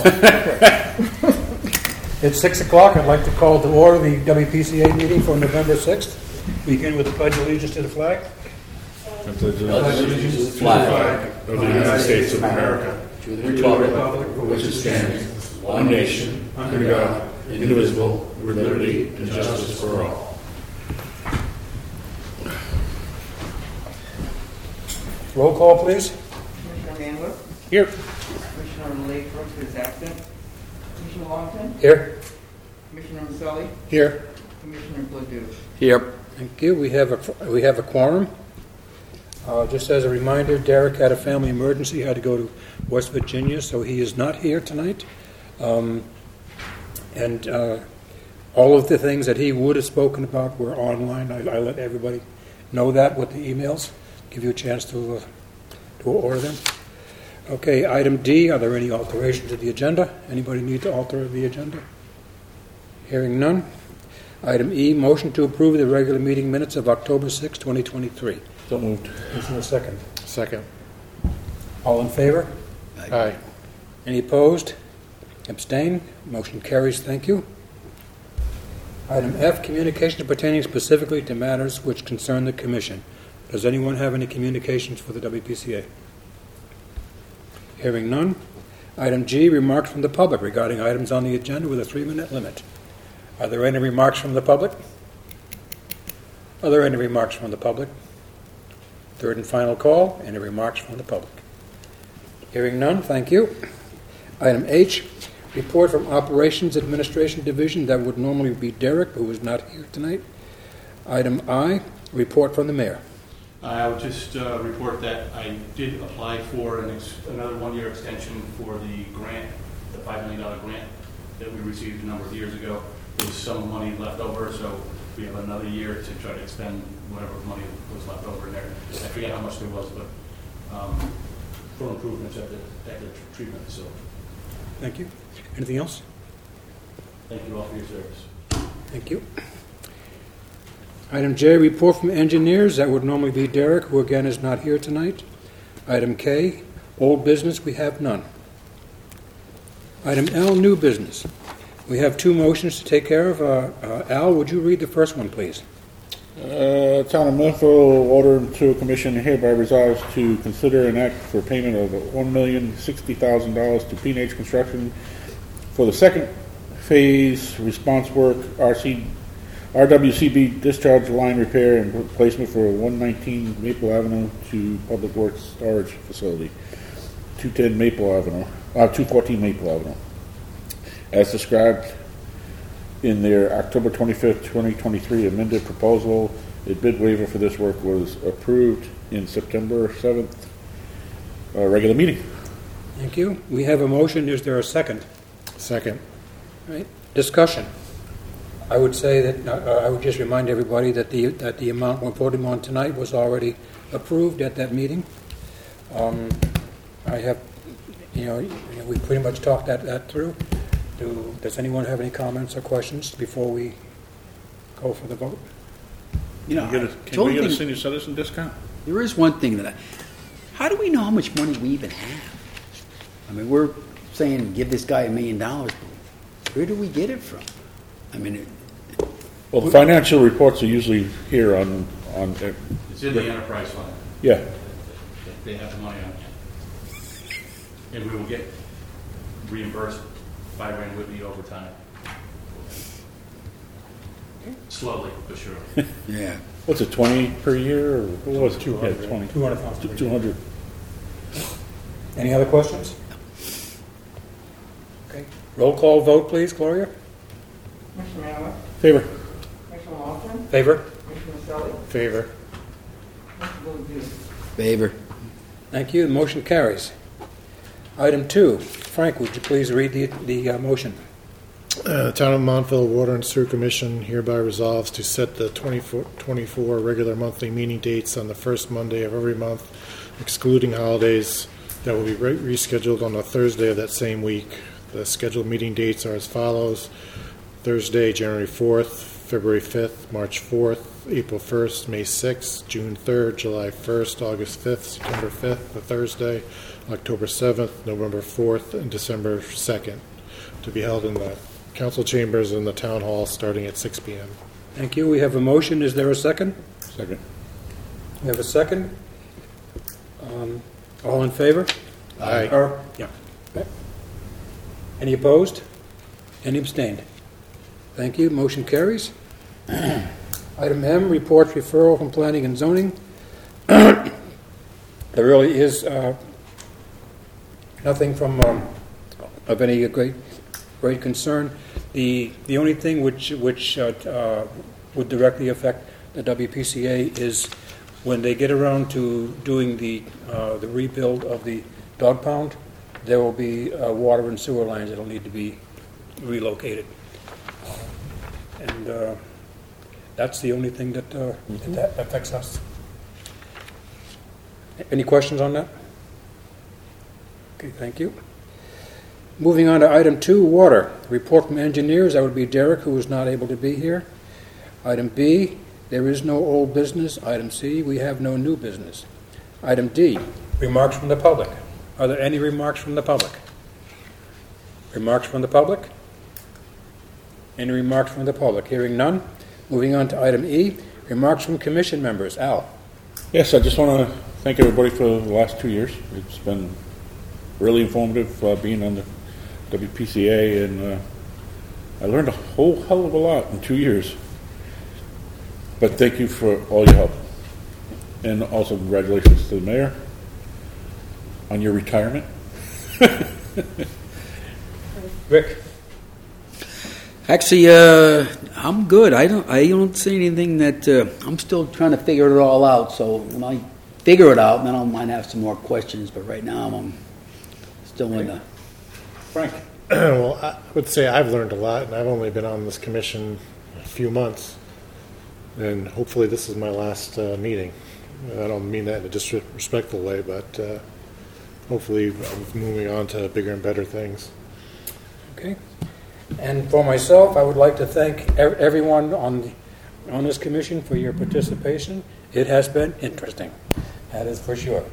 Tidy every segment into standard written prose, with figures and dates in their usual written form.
It's 6 o'clock. I'd like to call to order the WPCA meeting for November 6th. Begin with the Pledge of Allegiance to the flag. I pledge allegiance to the flag of the United States of America, to the republic for which it stands, one nation, under God, indivisible, with liberty and justice for all. Roll call, please. Commissioner Mandler? Here. Commissioner Lathrop is absent. Commissioner Longton? Here. Commissioner Maselli? Here. Commissioner Ledoux? Here. Thank you. We have a quorum. Just as a reminder, Derek had a family emergency, had to go to West Virginia, so he is not here tonight. And all of the things that he would have spoken about were online. I let everybody know that with the emails, give you a chance to order them. Okay, item D, are there any alterations to the agenda? Anybody need to alter the agenda? Hearing none. Item E, motion to approve the regular meeting minutes of October 6, 2023. So moved. Is there a second? Second. All in favor? Aye. Any opposed? Abstain? Motion carries. Thank you. Item F, communications pertaining specifically to matters which concern the Commission. Does anyone have any communications for the WPCA? Hearing none. Item G, remarks from the public regarding items on the agenda with a 3-minute limit. Are there any remarks from the public? Are there any remarks from the public? Third and final call, any remarks from the public? Hearing none, thank you. Item H, report from Operations Administration Division. That would normally be Derek, who is not here tonight. Item I, report from the Mayor. I would just report that I did apply for another one-year extension for the grant, the $5 million grant that we received a number of years ago. There's some money left over, so we have another year to try to expend whatever money was left over in there. I forget how much there was, but for improvements at the treatment facility. Thank you. Anything else? Thank you all for your service. Thank you. Item J, report from engineers. That would normally be Derek, who again is not here tonight. Item K, old business. We have none. Item L, new business. We have 2 motions to take care of. Al, would you read the first one, please? Town of Montville order to a commission hereby resolves to consider an act for payment of $1,060,000 to P&H Construction for the second phase response work, RWCB discharge line repair and replacement for 119 Maple Avenue to Public Works Storage Facility, 214 Maple Avenue. As described in their October 25th, 2023 amended proposal, a bid waiver for this work was approved in September 7th regular meeting. Thank you. We have a motion. Is there a second? Second. All right. Discussion. I would say that I would just remind everybody that the amount we're voting on tonight was already approved at that meeting. I have, we pretty much talked that through. Does anyone have any comments or questions before we go for the vote? Can we get a senior citizen discount? There is one thing how do we know how much money we even have? I mean, we're saying give this guy $1 million, but where do we get it from? I mean, well, the financial reports are usually here on. It's in the enterprise fund. Yeah. They have the money on it, and we will get reimbursed by Rand Whitney over time. Slowly, but sure. yeah. What's it, 20 per year? Or what was it? 200. Yeah, 20. 200,000. 200. Any other questions? Okay. Roll call vote, please, Gloria. Commissioner Mandler? Favor. Commissioner Longton? Favor? Commissioner Maselli? Favor. Commissioner Ledoux? Favor. Thank you. The motion carries. Item 2. Frank, would you please read the motion? Town of Montville Water and Sewer Commission hereby resolves to set the 24 regular monthly meeting dates on the first Monday of every month, excluding holidays, that will be rescheduled on a Thursday of that same week. The scheduled meeting dates are as follows: Thursday, January 4th, February 5th, March 4th, April 1st, May 6th, June 3rd, July 1st, August 5th, September 5th, the Thursday, October 7th, November 4th, and December 2nd, to be held in the council chambers in the town hall starting at 6 p.m. Thank you. We have a motion. Is there a second? Second. We have a second. All in favor? Aye. Yeah. Any opposed? Any abstained? Thank you. Motion carries. Item M, report referral from planning and zoning. There really is nothing from of any great concern. The only thing which would directly affect the WPCA is when they get around to doing the rebuild of the dog pound, there will be water and sewer lines that will need to be relocated. And that's the only thing that affects us. Any questions on that? Okay, thank you. Moving on to item 2, water. Report from engineers. That would be Derek, who is not able to be here. Item B, there is no old business. Item C, we have no new business. Item D, remarks from the public. Are there any remarks from the public? Remarks from the public? Any remarks from the public? Hearing none. Moving on to item E, remarks from commission members. Al. Yes, I just want to thank everybody for the last 2 years. It's been really informative being on the WPCA, and I learned a whole hell of a lot in 2 years. But thank you for all your help. And also congratulations to the mayor on your retirement. Rick. Actually, I'm good. I don't see anything that I'm still trying to figure it all out. So when I figure it out, then I might have some more questions. But right now, I'm still in the. Frank. Well, I would say I've learned a lot, and I've only been on this commission a few months, and hopefully this is my last meeting. I don't mean that in a disrespectful way, but hopefully I'm moving on to bigger and better things. Okay. And for myself, I would like to thank everyone on this commission for your participation. It has been interesting. That is for sure.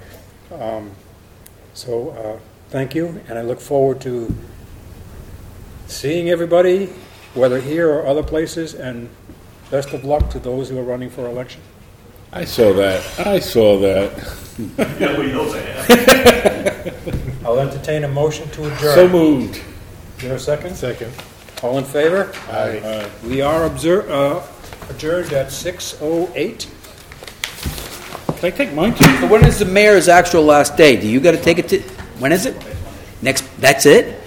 So thank you, and I look forward to seeing everybody, whether here or other places, and best of luck to those who are running for election. I saw that. Yeah, well, you know I have. I'll entertain a motion to adjourn. So moved. Is there a second? Second. All in favor? Aye. We are adjourned at 6:08. Can I take mine too? So when is the mayor's actual last day? Do you got to take it to? When is it? Next. That's it.